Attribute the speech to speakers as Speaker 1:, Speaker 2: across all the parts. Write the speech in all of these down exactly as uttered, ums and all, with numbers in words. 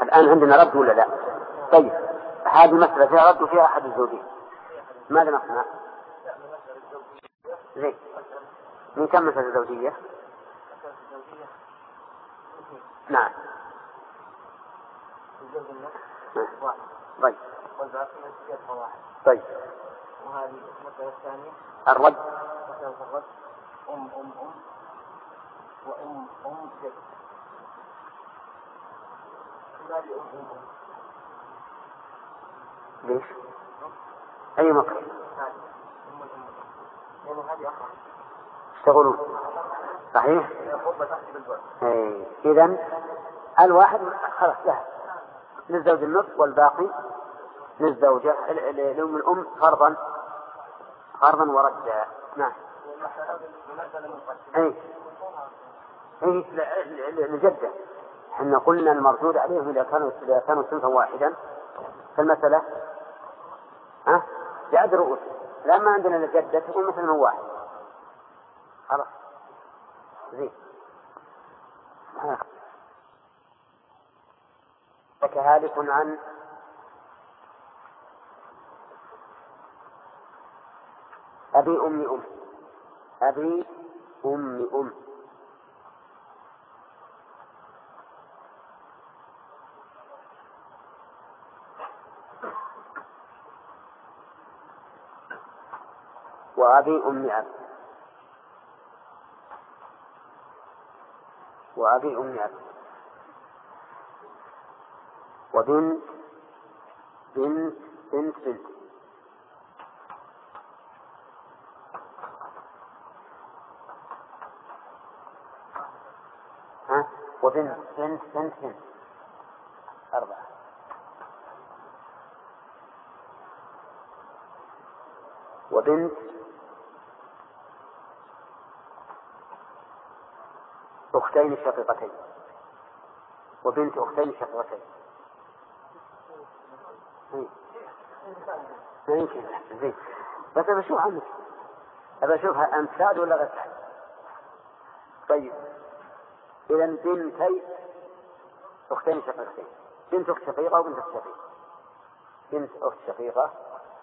Speaker 1: الآن عندنا رد ولا لا؟ طيب هذه مسألة فيها رد وفيها أحد الزوجين، ماذا نصنع؟ زين من كم مسألة الزوجية؟ نعم طيب طيب
Speaker 2: وهذه المسألة الثانية
Speaker 1: الرد
Speaker 2: مسألة الرد أم أم أم وأم أم جد هذه أم أم أم
Speaker 1: ليش؟ أي مكر؟
Speaker 2: هذه أم الأم لأن هذه أخرى
Speaker 1: يشتغلون صحيح؟ إيه. إذن الواحد خلاص ذهب للزوج النصف والباقي للزوجة لأم الأم فرضا فرضا وردا. نعم أي أي لجدة حنا قلنا المردود عليهم إذا كانوا إذا كانوا صنفا واحدا فالمسألة ها بعد رؤوس لما عندنا لجدة تكون مثل من واحد خلاص زين. فكهالك عن أبي أم أم أبي أم أم وأبي أم أب وأبي أم أب وبنت بنت بنت بنت ها وبنت بنت بنت بنت أربعة وبنت أختين شقيقتين وبنت أختين شقيقتين ما يمكن زين بس أبى أشوف عنك أبى أشوفها أنت سعد ولا غير سعد. طيب إذن بنتي أختين شقيقتين بنت أخت شقيقة وبنت أخت شقيقة بنت أخت شقيقة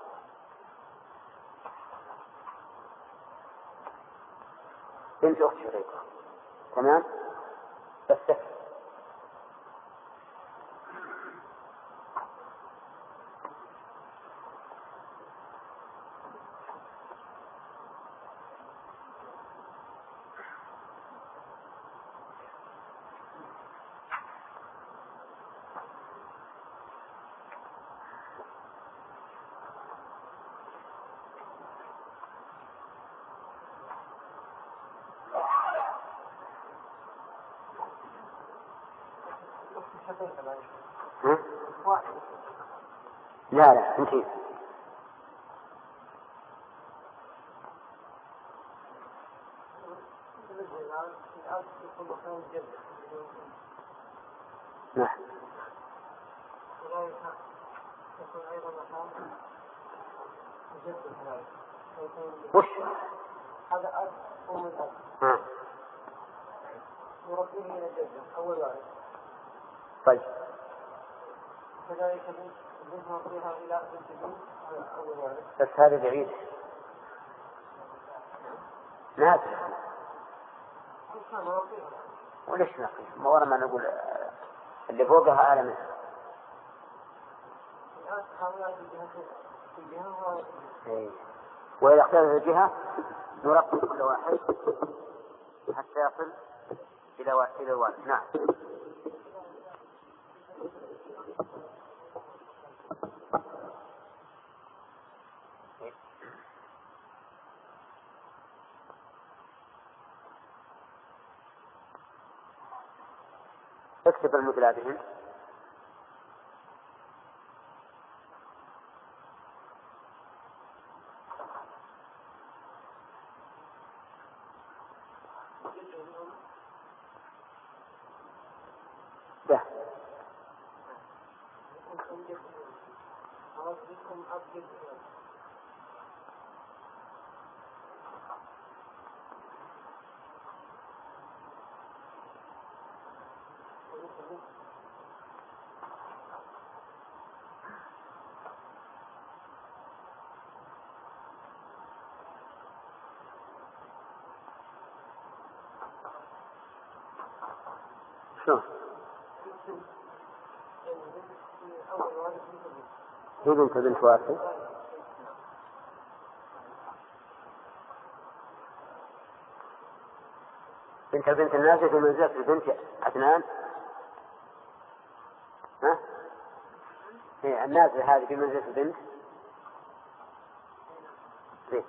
Speaker 1: بنت أخت شقيقة تمام بس ها؟ لا لا انتي نعم وش
Speaker 2: هذا أب أم الأب
Speaker 1: ها
Speaker 2: يربيه إلى الجدة أول واحد.
Speaker 1: طيب
Speaker 2: كذلك بنت نربيها إلى بنت بنت أول واحد.
Speaker 1: بس هذا بعيد ناس وليش نقي ما ورا ما نقول اللي فوقها أعلى منها وإذا اختلفت الجهة نرقم كل واحد حتى يصل إلى إلى الوالد. نعم اكتب المثلى بهم ده شو؟ هي بنت بنت وارث. بنت بنت النازل في منزلة بنت عدنان. ها؟ هي النازل هذه في منزلة بنت. ليه؟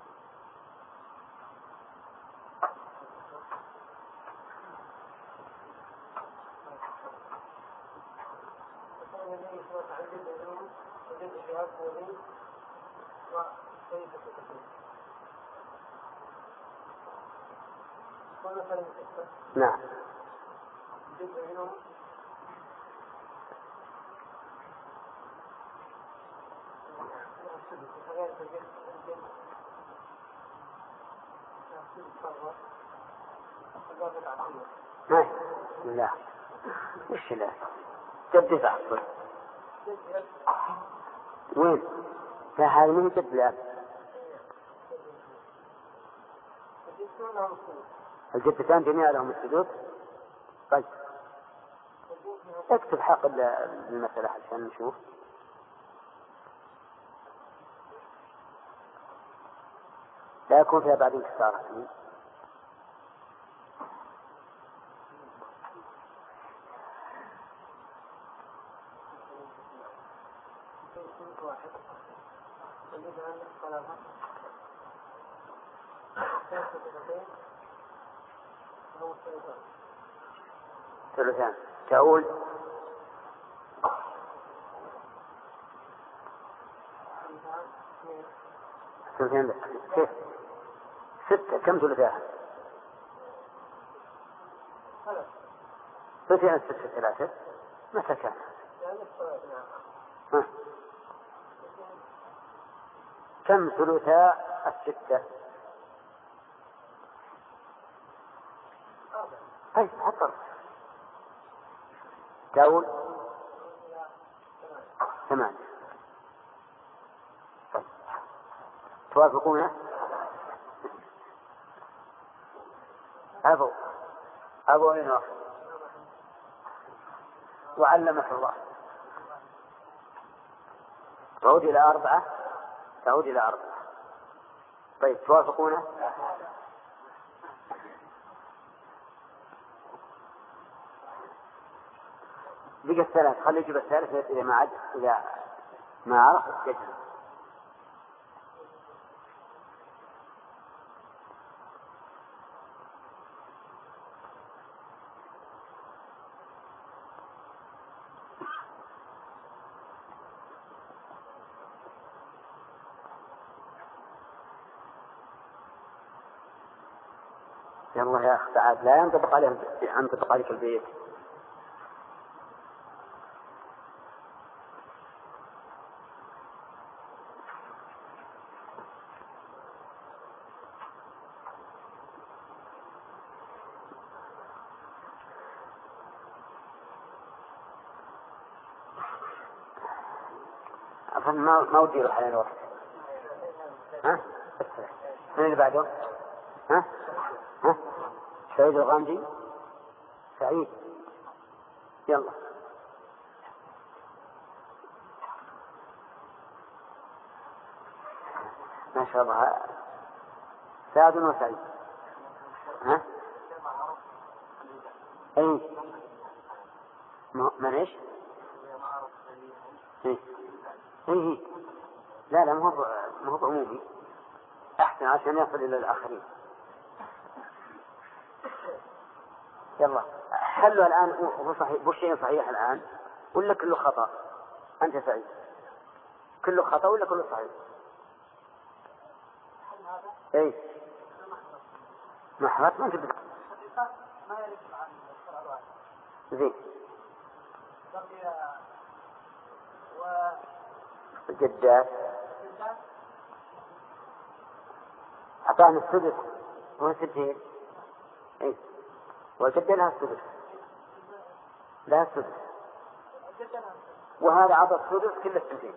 Speaker 1: نعم. ما لا وش لا جد تعصب وين؟ لا هذا من جد الآن. الجدتان جميعا لهم السدود. طيب اكتب حق المسألة عشان نشوف. لا يكون فيها بعد انكسار. ثلثان تقول ثلثان كيف؟ ستة. كم ثلثان؟ ثلثان ستة ثلاثة. متى كان؟ ها؟ كم ثلثاء الستة؟ طيب حطر تقول ثمانية. توافقونه؟ أبو أبو أين واحد وعلمك الله. تعود إلى أربعة. تعود إلى أربعة. طيب توافقونه؟ بقى الثلاث. خلي يجيب الثالث إذا ما عد إذا ما عرف يجب. يلا يا أخ تعال لا ينطبق عليهم ينطبق عليك البيت. أفهم ما ما ودي يروح علينا وقت. ها؟ من اللي بعده؟ ها؟ ها؟ سعيد الغامدي. سعيد يلا. ما شاء الله سعد وسعيد. ها؟ اي من ايش؟ اي اي لا لا مو مو عمومي. احسن عشان يصل الى الاخرين. يلا حلوا الآن. هو صحيح بشيء صحيح الآن ولا كله خطأ؟ أنت سعيد كله خطأ ولا كله صحيح؟ إيه محرات ما تبدأ
Speaker 2: ما يرد عن الشرع.
Speaker 1: زين
Speaker 2: بقي و
Speaker 1: الجدات أعطانا السدس وستين. إيه والجدة لها السدس. لها السدس وهذا عطى السدس كل السنتين.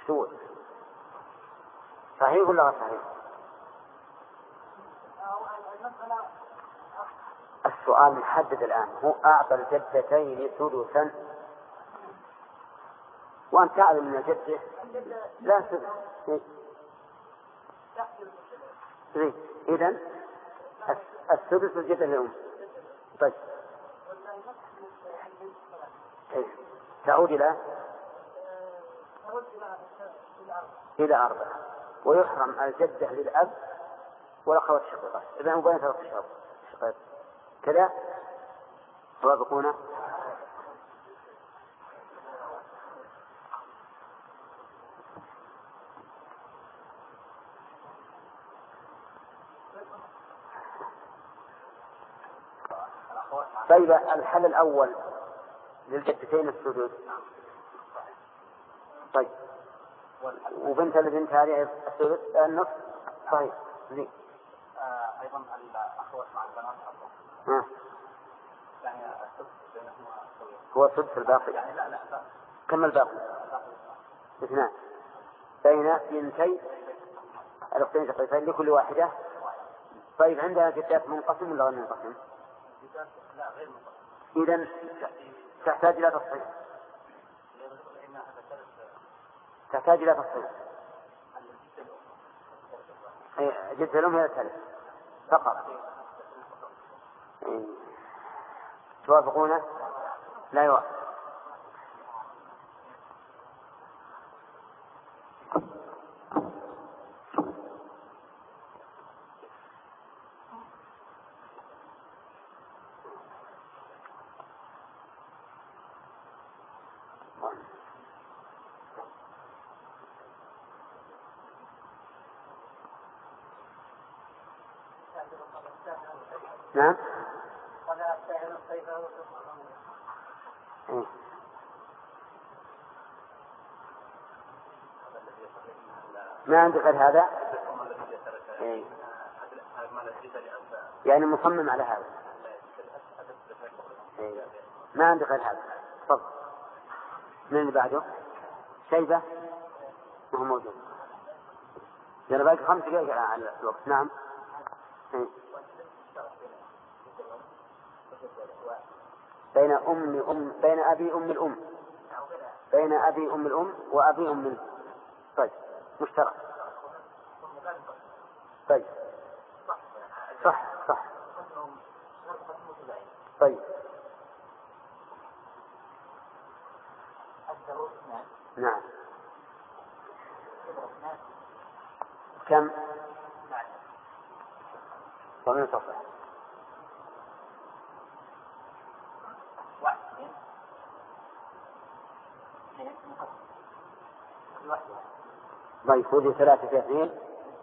Speaker 1: الثلث. صحيح ولا غير صحيح؟ السؤال محدد الآن. هو أعطى الجدتين ثلثا وأنت تعلم من الجدة لا ثلث. إذن الثلث الجدة للأم. طيب تعود إلى إلى أربعة ويحرم الجدة للأب والأخوات الشقيقات. إذا هو بين ثلاث شقائق كذا توافقون؟ طيب الحل الأول للجدتين السدود. طيب وبنت البنت هذه الثلث النصف. طيب زين.
Speaker 2: آه أيضا الأخوات مع البنات
Speaker 1: ها
Speaker 2: يعني السدس بينهما سوية.
Speaker 1: هو سدس الباقي
Speaker 2: يعني لا لا
Speaker 1: كم الباقي؟ اثنان بين بنتي الأختين شقيقتين لكل واحدة. طيب عندها جدات منقسم ولا غير منقسم؟
Speaker 2: لا غير منقسم.
Speaker 1: إذن تحتاج إلى تصحيح. تحتاج إلى تصحيح. جدة الأم هي الثالث فقط. توافقون؟ لا يوافق. نعم. إيه. ما عندك غير هذا؟ إيه. يعني مصمم على هذا. إيه. ما عندك غير هذا. تفضل. من اللي بعده؟ شيبة ما هو موجود. يعني باقي خمس دقائق على الوقت. نعم. إيه. بين أم أم بين أبي أم الأم بين أبي أم الأم وأبي أم الأم. طيب مشترك. طيب صح صح. طيب نعم. كم؟ طبعا صح. طيب ودي ثلاثة في اثنين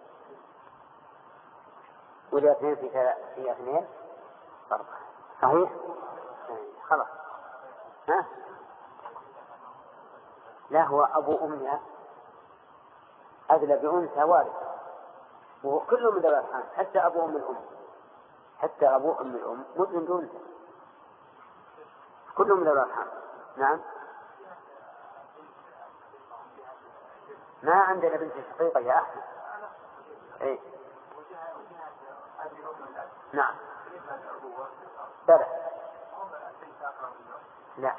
Speaker 1: ودي اثنين في في اثنين أربعة. صحيح؟ خلاص. ها؟ لا هو أبو أمها أدلى بأنثى وارث وهو كله من ذوي الأرحام حتى أبو أم الأم حتى أبو أم الأم مدن بأنثى كله من ذوي الأرحام. نعم. ما عندنا بنت شقيقة يا أحمد. إيه؟ نعم. بلى. لا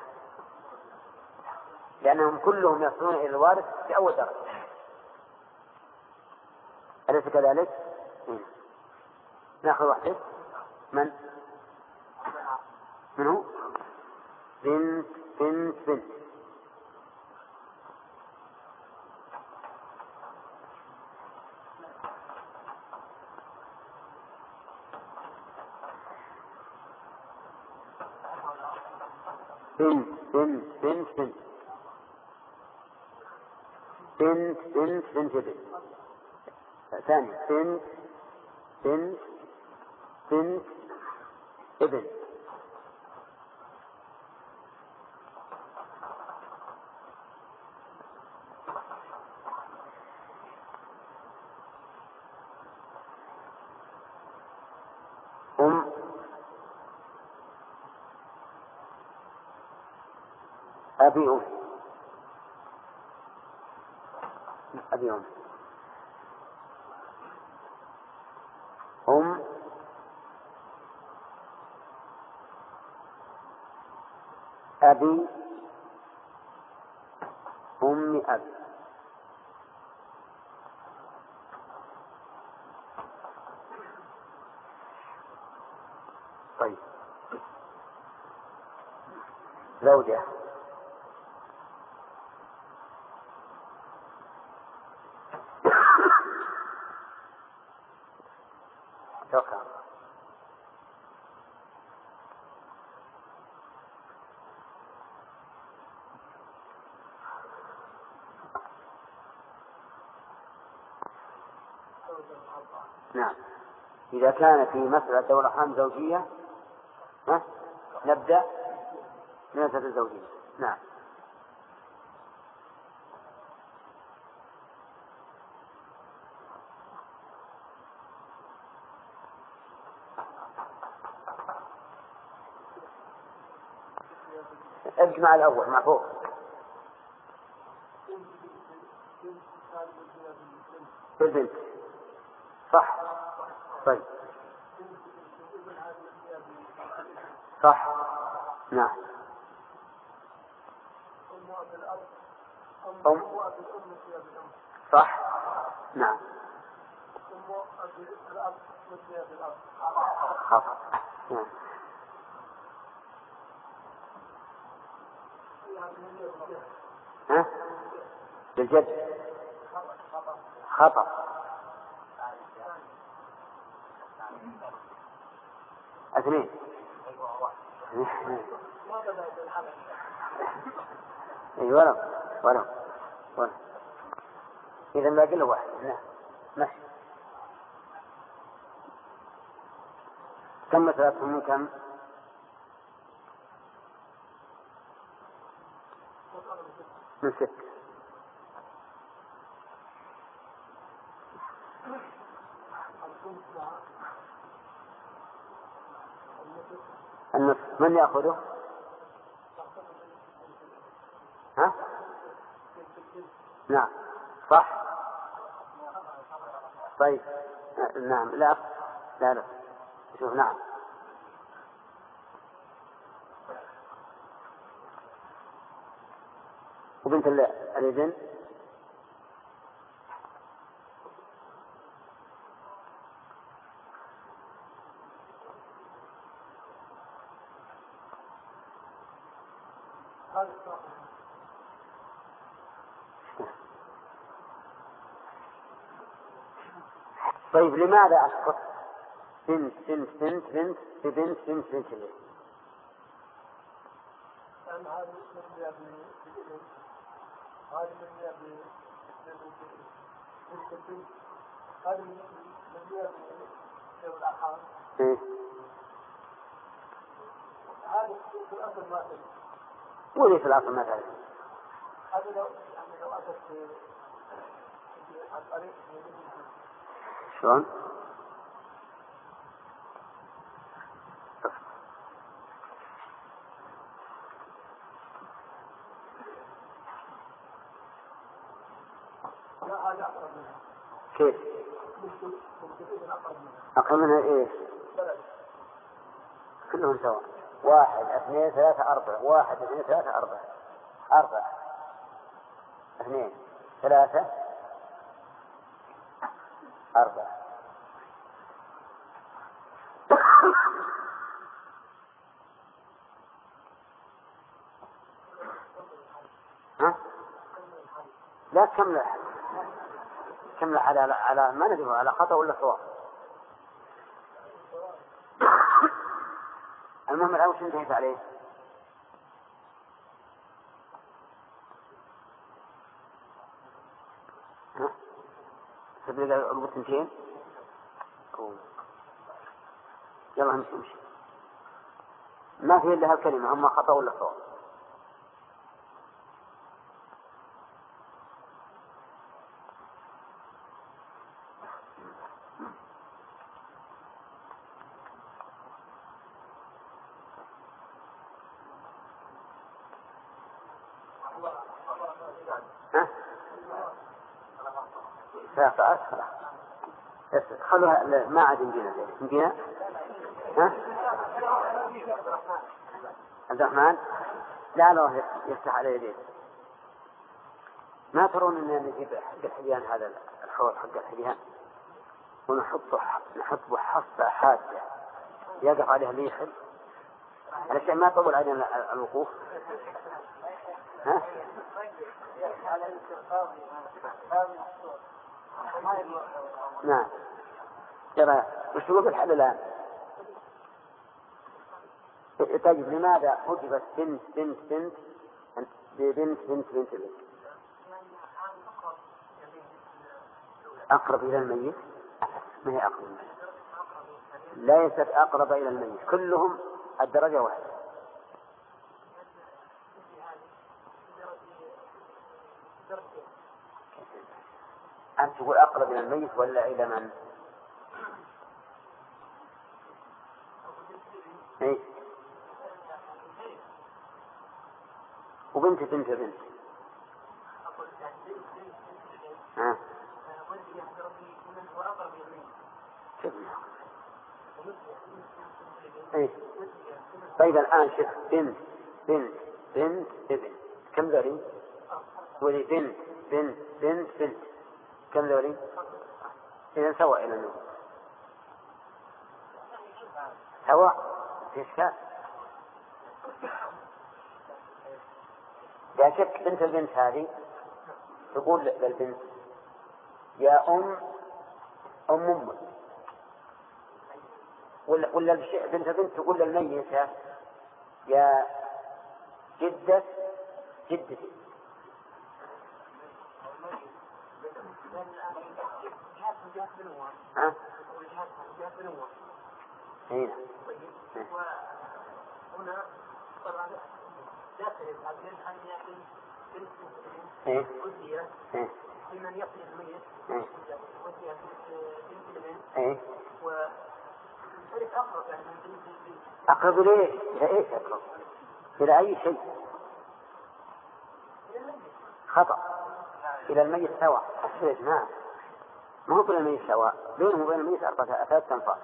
Speaker 1: لأنهم كلهم يصلون إلى الوارث في أول درجة. أليس كذلك؟ إيه؟ نأخذ واحدة. من؟ من هو؟ بنت بنت بنت. بنت بنت بنت بنت بنت بنت بنت بنت ثاني بنت بنت بنت ابن. أم أبي أم أبي أم أم أبي أم أبي. طيب زوجة شكرا. نعم إذا كان في مسألة ذوي الأرحام زوجية ها؟ نبدأ بمسألة الزوجية. نعم اجمع الأول مع فوق. البنت صح. طيب صح. نعم أم صح. نعم خطأ. نعم ها بالجد خطأ. اثنين اي ولو ولو ولو اذا باقي له واحد. نعم ماشي. كم مثلاتهم من كم؟ من ست. النصف من يأخذه؟ ها؟ نعم صح. طيب نعم لا لا لا شوف. نعم وبنت الإذن طيب لماذا أسقط بنت بنت بنت بنت بنت بنت بنت ليه؟
Speaker 2: لأن هذه مبنية بالابن هذه مبنية بالبنت هذه مبنية بذوي الأرحام. هذه في الأصل ما تدري.
Speaker 1: وليس الأصل ما تدري.
Speaker 2: هذه لو يعني لو أتت في الطريق
Speaker 1: شلون؟ كيف؟ أقل منها إيه؟ كلهم سواء. واحد اثنين ثلاثة أربعة. واحد اثنين ثلاثة أربعة. أربعة اثنين ثلاثة أربعة. ها؟ لا كمل كمل على على ما ندري على خطأ ولا صواب. المهم الآن وش انتهيت عليه؟ ها؟ تبدأ أربط اثنتين. يلا نمشي نمشي. ما في إلا هالكلمة أما خطأ ولا صواب. ها؟ ثلاثة خلاص خلوها ما عاد يمدينا يمدينا ها عبد الرحمن لا الله يفتح على يديه. ما ترون أن نجيب حق الحليان هذا الحوض حق الحليان ونحطه نحطه حصة حادة يقف عليها ليحل علشان ما طول علينا الوقوف. ها؟ نعم ترى وش تقول الحل الآن؟ طيب لماذا حجبت بنت بنت بنت بنت بنت بنت بنت أقرب إلى الميت؟ ما هي أقرب ليست أقرب إلى الميت كلهم الدرجة واحدة. أنت تقول أقرب إلى الميت ولا إلى من؟ إيه؟ وبنت بنت بنت ها؟ إيه؟ طيب الآن شوف بنت بنت بنت ابن كم ذولي؟ ولي بنت بنت بنت بنت كم ذولي؟ إذا سواء إلى النوم سواء في إشكال. لا شك بنت البنت هذه تقول للبنت يا أم أم أم ولا ولا بنت البنت تقول للميتة يا جدة جدتي. ها؟ هنا
Speaker 2: وهنا طبعا داخل الأبن أن يكون
Speaker 1: إيه
Speaker 2: إيه لمن يقتل الميت وهي بنت البنت
Speaker 1: إيه
Speaker 2: وذلك أقرب يعني من بنت البنت.
Speaker 1: أقرب ليه؟ إلى إيش أقرب؟ إلى أي شيء؟ خطأ إلى الميت سواء. أحسن نعم ما هو بين الميت سواء بينه وبين الميت أربعة ثلاثة أنفار.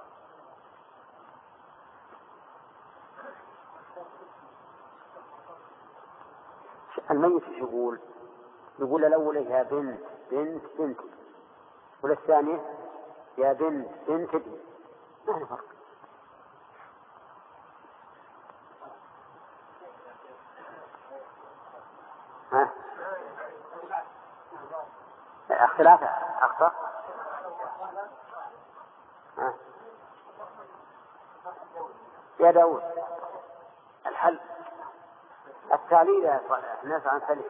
Speaker 1: الميت يقول يقول الأول يا بنت بنت بنت والثانية يا بنت بنت ابن ما هي فرق. ها اختلاف أخطأ. ها يا داود الحل التعليل يا صالح الناس عن سليم.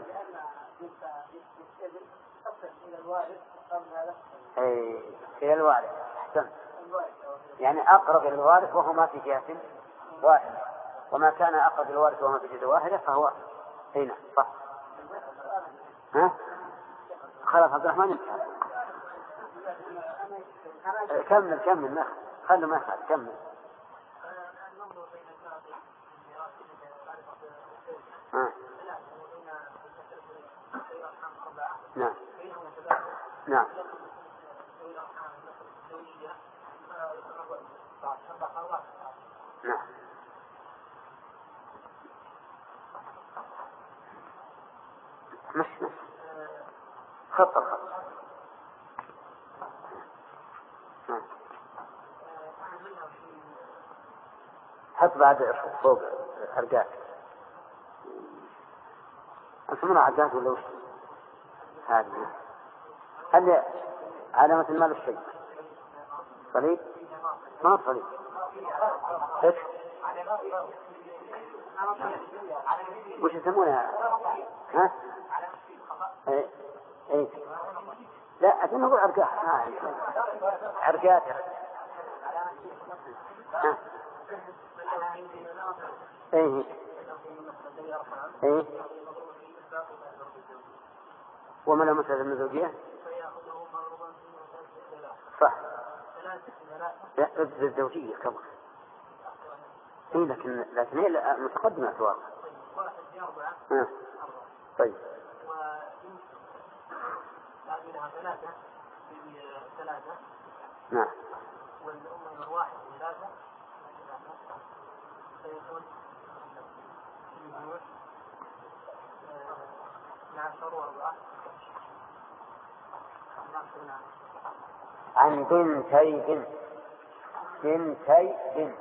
Speaker 1: اي الى الوارث احسن يعني اقرب الى الوارث وهو ما في جهة واحدة وما كان اقرب الى الوارث وهو ما في جهة واحدة فهو هنا صح. ها خلاص عبد الرحمن كمل كمل ما خلوا ما يخالف كمل. ها. نعم نعم نعم مش مش خط الخط. نعم حط بعد فوق الأرجاء أنتم عدات ولا وش هذه هل علامة المال الشيء صليب ما صليب إيش وش يسمونها ها إيه إيه لا أتمنى أقول عرقات ها عرقات ها إيه إيه وما له مسألة من زوجية صح لا الزوجية كبر إيه لكن لكن هي متقدمة أتواقع. طيب
Speaker 2: في ثلاثة.
Speaker 1: نعم.
Speaker 2: والأم من واحد ثلاثة فيكون عشر وأربعة.
Speaker 1: عن بنتي بنت بنتي بنت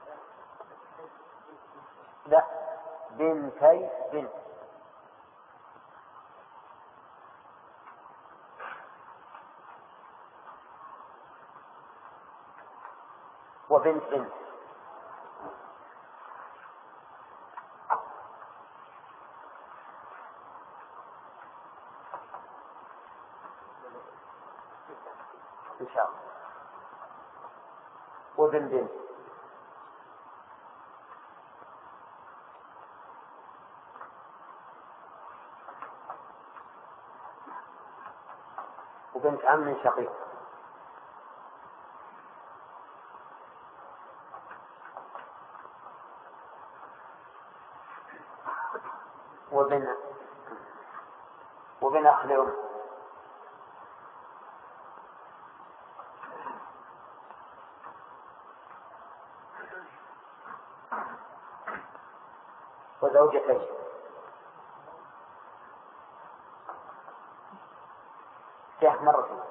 Speaker 1: لا بنتي بنت وبنت بنت إن شاء الله وبن بنت وبنت عم شقيق وبن وبن أخ لأم وزوجتين شيخ مرة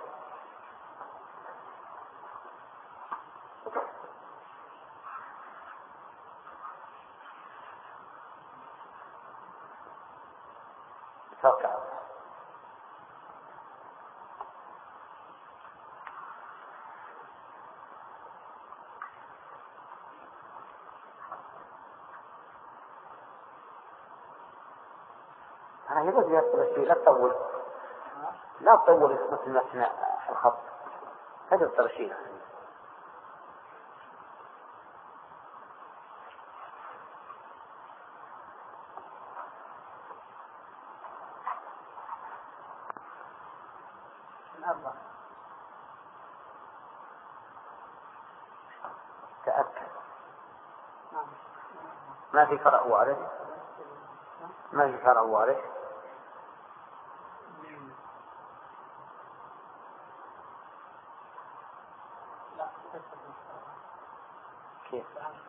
Speaker 1: توقع أنا يبغى يطول الشيء لا تطول لا تطول مثل ما الخط هذا الترشيح
Speaker 2: الأربعة.
Speaker 1: تأكد ما في فرع وارث ما في فرع وارث كيف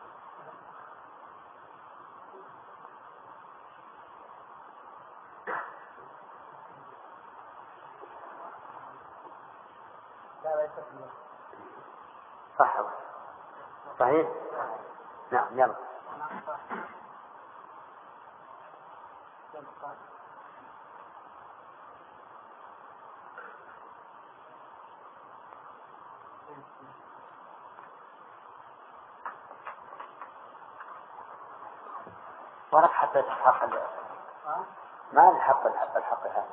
Speaker 1: صح صحيح نعم يلا ورق حتى الحق ما الحق الحق الحق هذا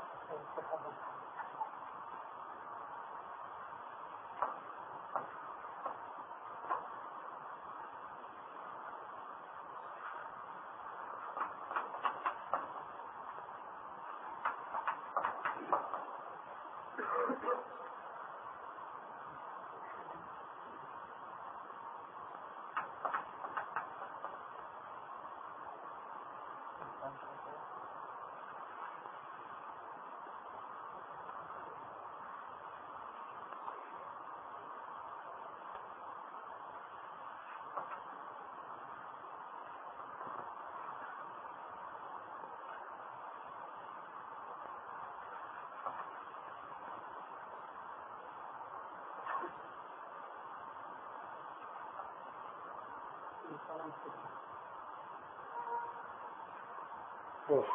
Speaker 1: ليش؟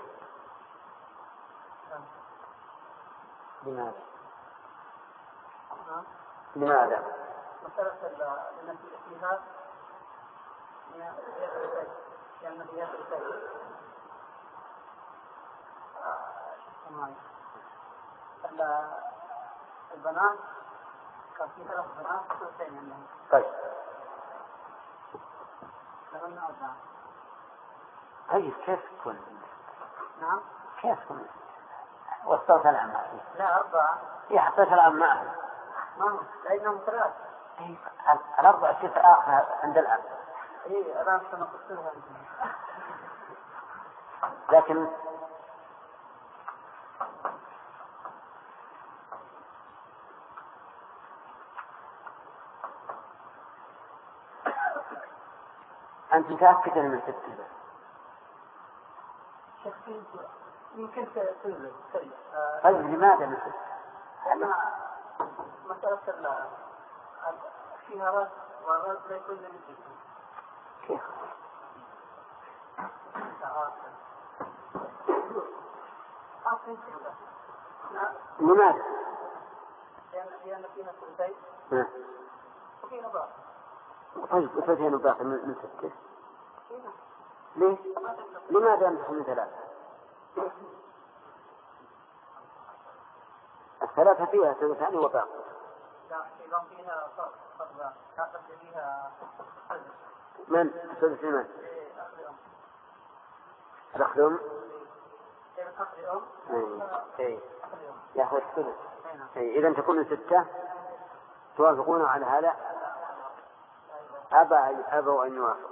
Speaker 1: لماذا؟ لماذا؟
Speaker 2: مسألة الاتهام لأن فيها الشيء البنات كان في ثلاث بنات ثلثين عندهم.
Speaker 1: طيب.
Speaker 2: لهن أربعة.
Speaker 1: طيب كيف تكون؟
Speaker 2: نعم.
Speaker 1: كيف تكون؟ وصلت الآن معي.
Speaker 2: لا أربعة.
Speaker 1: هي حطيت الآن معي.
Speaker 2: ما لأنهم ثلاث.
Speaker 1: إيه الأربعة كيف آخر عند الآن؟
Speaker 2: إيه الآن كما قلت لها.
Speaker 1: لكن أنت متأكد من ستة؟
Speaker 2: شخصيا يمكن تنزل.
Speaker 1: طيب لماذا من ستة؟
Speaker 2: مسألة فيها رأس والرأس لا يكون من ستة.
Speaker 1: كيف؟ لماذا؟
Speaker 2: لأن فيها ثلثين وفيها باقي.
Speaker 1: طيب وثلثين وباقي من ستة؟ ليش؟ لماذا نحن من ثلاثة؟ الثلاثة فيها ثلثان وباقي.
Speaker 2: لا إذا فيها فرق أخذ فيها
Speaker 1: من؟ ثلث من؟ الأخ الأم؟ إيه يأخذ الثلث. إيه إذا تكون ستة توافقون على هذا؟ أبى أبوا أن يوافق.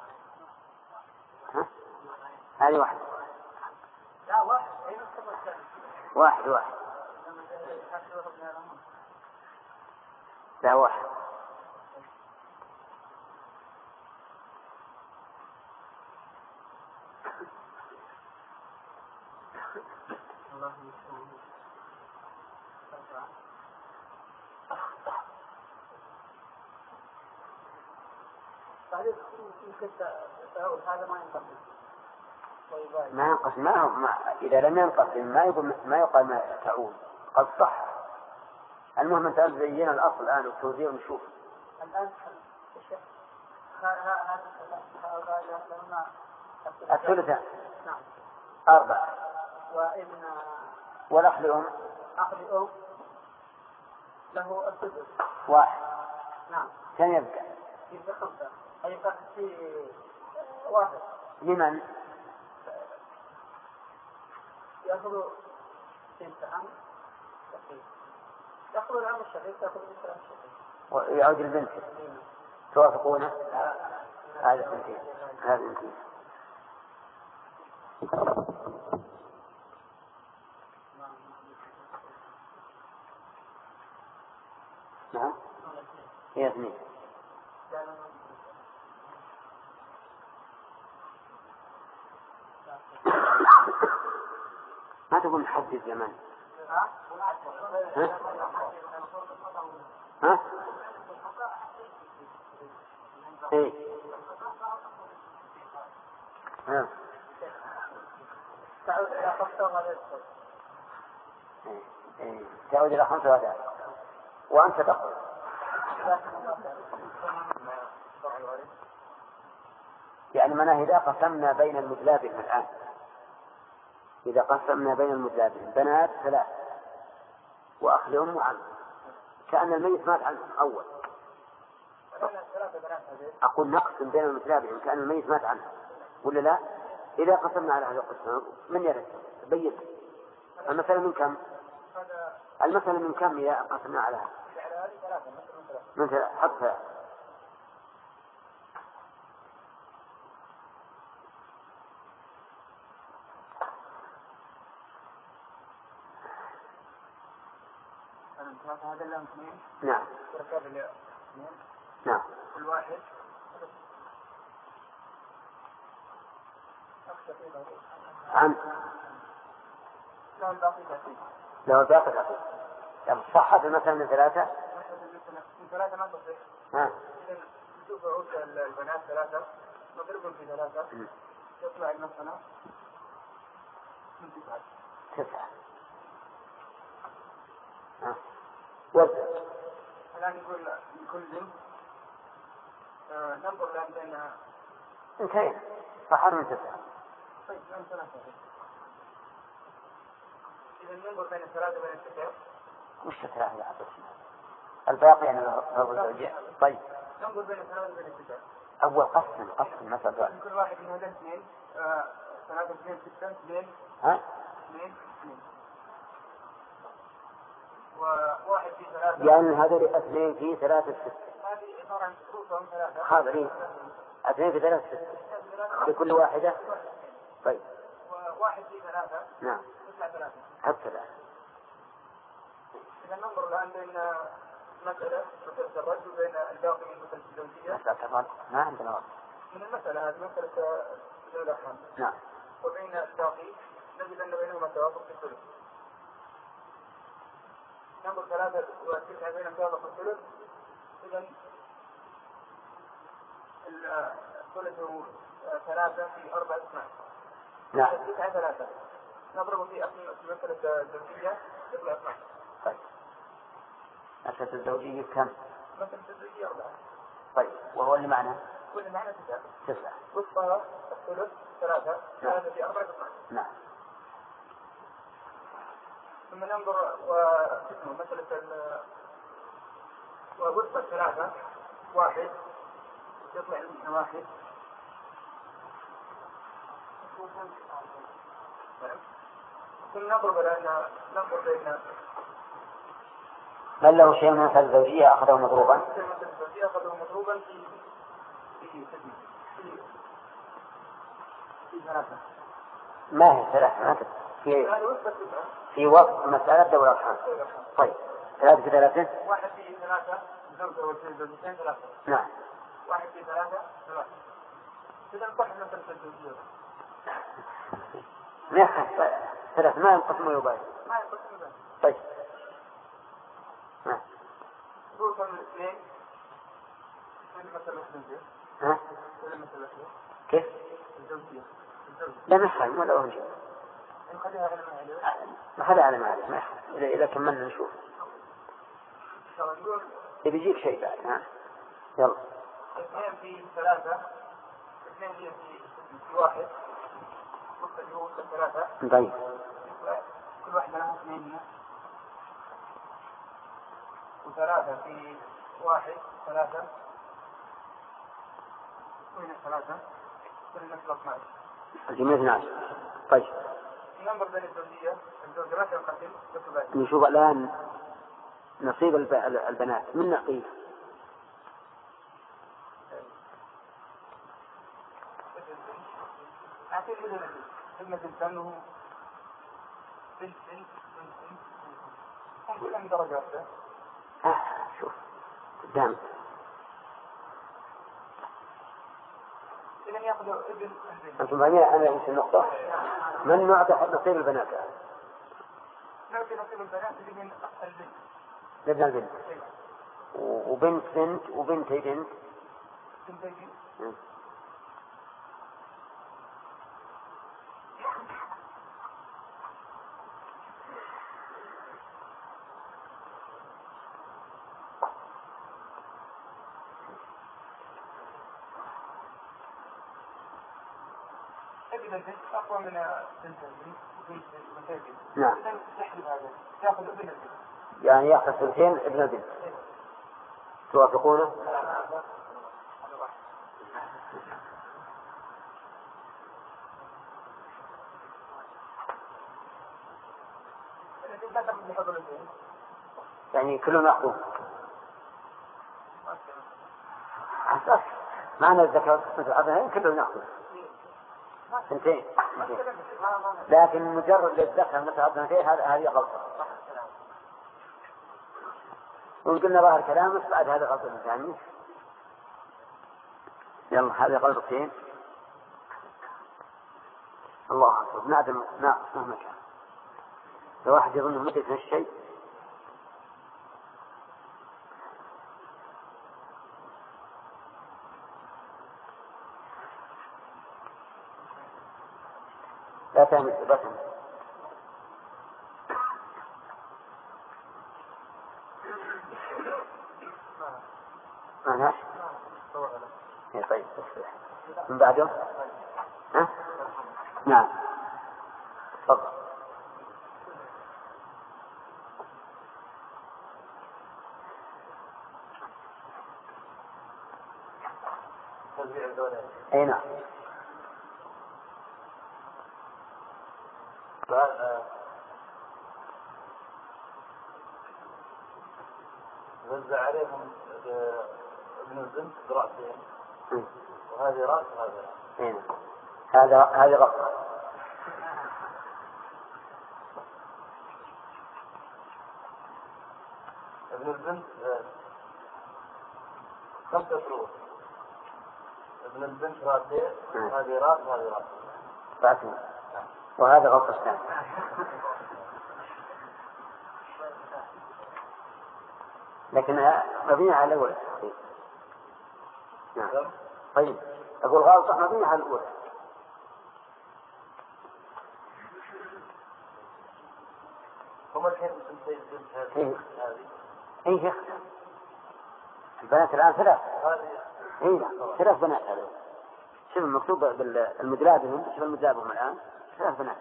Speaker 1: ها؟ هذه واحد.
Speaker 2: لا واحد.
Speaker 1: واحد واحد. لا واحد.
Speaker 2: هذا ما ينقسم.
Speaker 1: ما ينقسم ما هو ما إذا لم ينقسم ما يقول ما يقال ما تعود قد صح. المهم أن تبين الأصل الآن والتوزيع ونشوف.
Speaker 2: الآن
Speaker 1: الثلثان.
Speaker 2: نعم.
Speaker 1: أربعة.
Speaker 2: وابن
Speaker 1: والأخ لأم.
Speaker 2: أخ لأم له السدس.
Speaker 1: واحد.
Speaker 2: نعم.
Speaker 1: كم يبقى؟
Speaker 2: يبقى خمسة. يبقى في واحد.
Speaker 1: لمن؟
Speaker 2: يأخذ امتحان يأخذ العام الشهيد يأخذ الإسلام الشهيد
Speaker 1: ويعود البنت توافقونه؟ هذا بنتين هذا بنتين. نعم هي اثنين. ما تقول محدد زمان. ها؟ ها؟ ايه ها
Speaker 2: تعود إلى خمسة وغير
Speaker 1: ايه تعود إلى خمسة وغير وأنت تقول يعني معناه إذا قسمنا بين المتلابين الآن إذا قسمنا بين المتلابين بنات ثلاث وأخ لأم وعم كأن الميت مات عنهم أول. أقول نقسم بين المتلابين كأن الميت مات عنهم ولا لا؟ إذا قسمنا على هذا القسم من يرث؟ بين المسألة من كم؟ المسألة من كم إذا قسمنا على هذا؟ من ثلاث. حط ثلاث.
Speaker 2: هذا اللي اثنين.
Speaker 1: نعم. نعم.
Speaker 2: كل واحد.
Speaker 1: عن.
Speaker 2: له الباقي ثلاثين.
Speaker 1: له الباقي ثلاثين. يعني صحت مثلا من ثلاثة.
Speaker 2: من ثلاثة ما تصح.
Speaker 1: ها.
Speaker 2: إذا نشوف عود البنات ثلاثة نضربهم في ثلاثة يطلع المسألة من تسعة.
Speaker 1: تسعة. ها. وزن.
Speaker 2: الآن يقول لكل جنس آه ننظر الآن بين
Speaker 1: انتهينا صحر من تسعة.
Speaker 2: طيب الآن ثلاثة. إذا ننظر بين الثلاثة وبين التسعة.
Speaker 1: وش الثلاثة يا عبد الباقي يعني هو الزوجين. طيب.
Speaker 2: ننظر بين الثلاثة وبين التسعة.
Speaker 1: أول قسم قسم مثلا.
Speaker 2: كل واحد من هذا اثنين ثلاثة اثنين ستة اثنين.
Speaker 1: ها؟
Speaker 2: اثنين اثنين. وواحد في ثلاثة.
Speaker 1: يعني هذول اثنين في ثلاثة ستة.
Speaker 2: هذه عبارة عن شروطهم ثلاثة.
Speaker 1: حاضرين. اثنين في ثلاثة ستة. لكل واحدة. طيب.
Speaker 2: وواحد في ثلاثة.
Speaker 1: نعم.
Speaker 2: تسعة ثلاثة.
Speaker 1: حتى ثلاثة.
Speaker 2: إذا ننظر الآن بين مسألة مسألة الرجل بين الباقي من مسألة الزوجية.
Speaker 1: مسألة الرجل ما عندنا وقت.
Speaker 2: من المسألة هذه مسألة الأرحام.
Speaker 1: نعم.
Speaker 2: وبين التوقيت نجد أن بينهما توافق في الثلث. نقول ثلاثة وتسعة بينهم توافق في الثلث، إذن الثلث ثلاثة في أربعة اثنان.
Speaker 1: نعم.
Speaker 2: تسعة ثلاثة. نضرب في أصل مسألة الزوجية يطلع اثنان.
Speaker 1: طيب. مسألة الزوجية كم؟
Speaker 2: مسألة الزوجية أربعة.
Speaker 1: طيب. وهو اللي معنى؟
Speaker 2: كل معنى تسعة.
Speaker 1: تسعة.
Speaker 2: وصفها الثلث ثلاثة. ثلاثة في أربعة اثنان.
Speaker 1: نعم.
Speaker 2: ثم ننظر واسمه مسألة ال ووصف الثلاثة واحد يطلع من واحد. ثم نضرب لأن ننظر بين
Speaker 1: من له شيء من مثل الزوجية أخذه مضروبا؟
Speaker 2: مثل الزوجية أخذه مضروبا في في في في ثلاثة.
Speaker 1: ما هي ثلاثة؟ في في وصف مسألة دور الأرحام. طيب. ثلاثة في ثلاثة؟
Speaker 2: واحد في ثلاثة زوجة والزوجتين ثلاثة.
Speaker 1: نعم.
Speaker 2: واحد في ثلاثة ثلاثة. إذا نصح مثل الزوجية.
Speaker 1: ما ثلاث ما ينقسم ويباين.
Speaker 2: ما ينقسم ويباين.
Speaker 1: طيب. نعم.
Speaker 2: دول كم الاثنين؟ كل مثل الزوجية.
Speaker 1: ها؟
Speaker 2: كل مثل الزوجية.
Speaker 1: كيف؟
Speaker 2: الزوجية.
Speaker 1: لا ما يحتاج ولا أنجي.
Speaker 2: نخليها على ما عليه.
Speaker 1: ما خليها على ما عليه ما يحتاج. إذا إذا كملنا نشوف. يبي يجيك شيء بعد. ها. يلا.
Speaker 2: اثنين في ثلاثة. اثنين في في واحد. مختلفون ثلاثة.
Speaker 1: طيب.
Speaker 2: كل واحد لها اثنين. وثلاثة في واحد ثلاثة. وين ثلاثة؟ كل نفس اثناشر.
Speaker 1: الجميع اثناشر. طيب.
Speaker 2: ننظر بين الزوجية. الزوجة لا تنقسم.
Speaker 1: نشوف الآن نصيب البنات من نعطيه.
Speaker 2: أعطيه بدون نتيجة. كلمة الفن بنت بنت بنت بنت. هم كلهم درجات.
Speaker 1: آه شوف قدام.
Speaker 2: إذا يأخذ ابن.
Speaker 1: أنتم فاهمين أنا إيش النقطة؟ من نعطي نصيب البنات؟
Speaker 2: نعطي نصيب البنات لابن البنت.
Speaker 1: لابن البنت. وبنت بنت وبنتي بنت.
Speaker 2: بنتي بنت. أقوى من بنت بنت بنت.
Speaker 1: نعم.
Speaker 2: تحرم هذا. يأخذ ابن البنت.
Speaker 1: يعني يأخذ ثلثين ابن البنت. توافقونه؟ يعني كلهم يأخذون. أساس معنى الذكر مثل هذا كلهم يأخذون. سنتين. لكن مجرد للذكر مثل هذا هذا هذه غلطة. وقلنا ظاهر كلامك بعد هذا غلطة ثانية. يلا هذه غلطتين. الله أكبر. نادم ناقص مهما كان. لو واحد يظن مدة هالشيء. لا تعمل بطن. معناش؟ ايه طيب تصلح. من بعده؟ ها؟ نعم. تفضل. اي نعم.
Speaker 2: وزع عليهم ابن البنت برأسين وهذه رأس هذا.
Speaker 1: إيه. هذا هذه غلطة.
Speaker 2: ابن البنت خمسة رؤوس ابن البنت راسين، هذه راس وهذه راس.
Speaker 1: راسين. وهذا غلط الثاني. لكن مبنية على الأولى. نعم. طيب أقول غلط مبنية على الأولى.
Speaker 2: هم الحين اسم سيد البنت هذه.
Speaker 1: إيه شيخ. البنات الآن ثلاث.
Speaker 2: هذه.
Speaker 1: إيه ثلاث بنات هذول. شوف المكتوب بالمدلابهم، شوف المدلابهم الآن ثلاث بنات.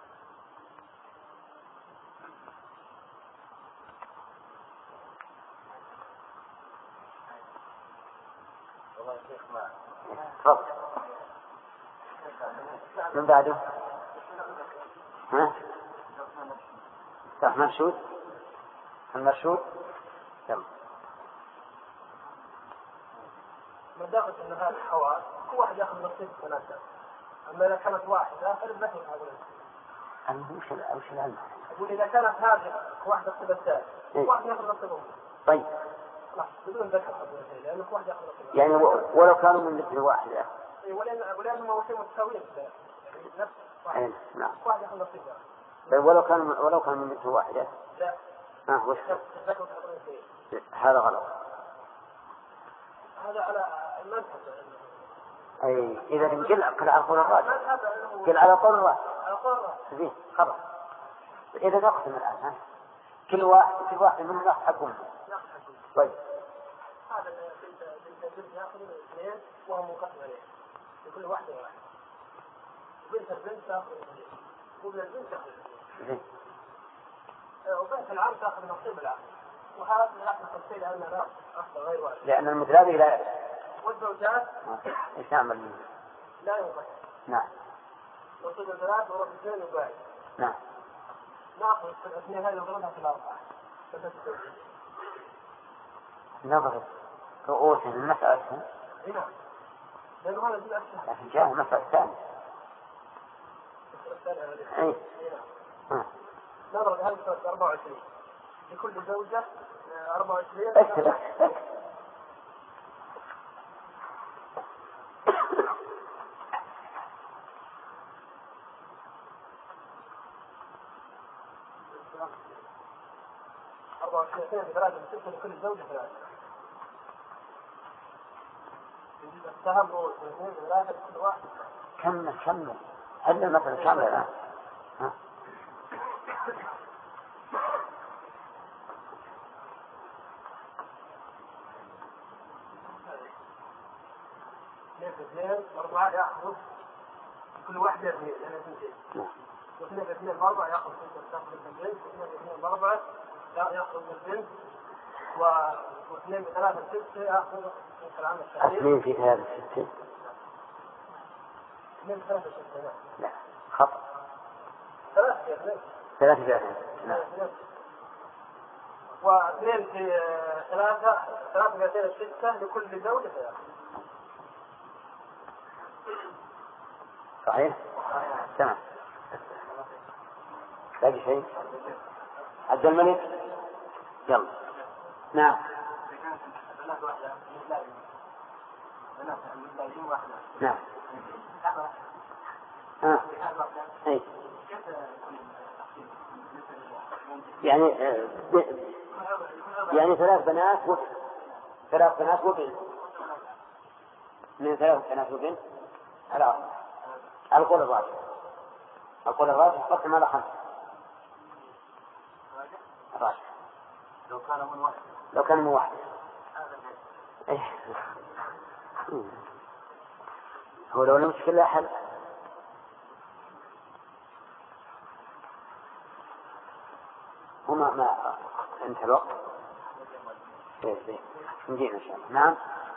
Speaker 2: والله يا شيخ ما.
Speaker 1: تفضل. من بعده؟ ها؟ صح مرشود؟ المرشود؟ يلا.
Speaker 2: من داخل أن هذه الحوار كل واحد يأخذ نصيب ثلاثة. أما إذا كانت واحدة فالبث هذول.
Speaker 1: أنا وش وش العلم؟
Speaker 2: أقول إذا كانت هذه واحدة نصيب الثالث، واحد يأخذ نصيبهم.
Speaker 1: طيب.
Speaker 2: لا بدون ذكر لأنه واحد يأخذ نصيبهم.
Speaker 1: يعني ولو كانوا من مثل واحدة.
Speaker 2: إيه ولأن ولأن ما هو شيء متساويين نفس واحد.
Speaker 1: نعم.
Speaker 2: واحد يأخذ نصيبه.
Speaker 1: طيب ولو كان ولو كان من مثل واحدة.
Speaker 2: لا.
Speaker 1: ها وش؟ هذا غلط.
Speaker 2: هذا على المذهب.
Speaker 1: أي إذا قل قل على قول الراجح. قل على قول الراجح.
Speaker 2: على قول الراجح.
Speaker 1: زين خلاص. إذا نقسم الآن كل واحد كل واحد منهم يأخذ حقهم. طيب.
Speaker 2: هذا بنت بنت البنت يأخذ اثنين وهم منقسم عليه. لكل واحدة واحد. بنت البنت تأخذ اثنين. وابن البنت تأخذ اثنين. وبنت العم تأخذ نصيب العم. وهذا يأخذ تفصيل أن لا أخذ غير واحد.
Speaker 1: لأن المتلابي لا يأخذ.
Speaker 2: والزوجات
Speaker 1: إيش نعمل؟
Speaker 2: لا ينقسم.
Speaker 1: نعم.
Speaker 2: نصيب الثلاث ورب اثنين وباقي.
Speaker 1: نعم.
Speaker 2: نأخذ الاثنين هذه ونضربها في الأربعة.
Speaker 1: نضرب رؤوس المسألة.
Speaker 2: نعم. لأنه هذا جزء أسهل.
Speaker 1: لكن جاء المسألة الثانية. أي. نعم.
Speaker 2: نضرب هذه الثلاث أربعة وعشرين. لكل زوجة أربعة وعشرين.
Speaker 1: اكتب اكتب.
Speaker 2: أربعة وعشرين ثلاثة ستة لكل زوجة ثلاثة. السهم هو اثنين ثلاثة لكل واحد.
Speaker 1: كمل كمل. هل مثلا كامل الآن؟ ها؟
Speaker 2: اثنين أربعة يأخذ كل واحدة اثنين يعني اثنين. واثنين اثنين أربعة يأخذ تأخذ البنت. واثنين اثنين أربعة يأخذ البنت. واثنين ثلاثة ستة يأخذ العام الشهري.
Speaker 1: اثنين في ثلاثة ستة.
Speaker 2: اثنين ثلاثة ستة.
Speaker 1: لا خطأ.
Speaker 2: ثلاثة في اثنين.
Speaker 1: ثلاثة في اثنين. نعم.
Speaker 2: واثنين في ثلاثة ثلاثة في اثنين ستة لكل زوجة ثلاثة.
Speaker 1: صحيح؟ تمام. باقي شيء؟ عبد الملك؟ يلا. نعم. نعم. ها. أي. يعني يعني ثلاث بنات و ثلاث بنات وبنت. من ثلاث بنات وبنت على القول الراجح. القول الراجح قسم على خمسة. الراجح.
Speaker 2: لو كان من واحد.
Speaker 1: لو كان من واحد. إيه. هو لو المشكلة حل. هما ما انتهى الوقت. إيه إيه. نجينا إن شاء الله. نعم.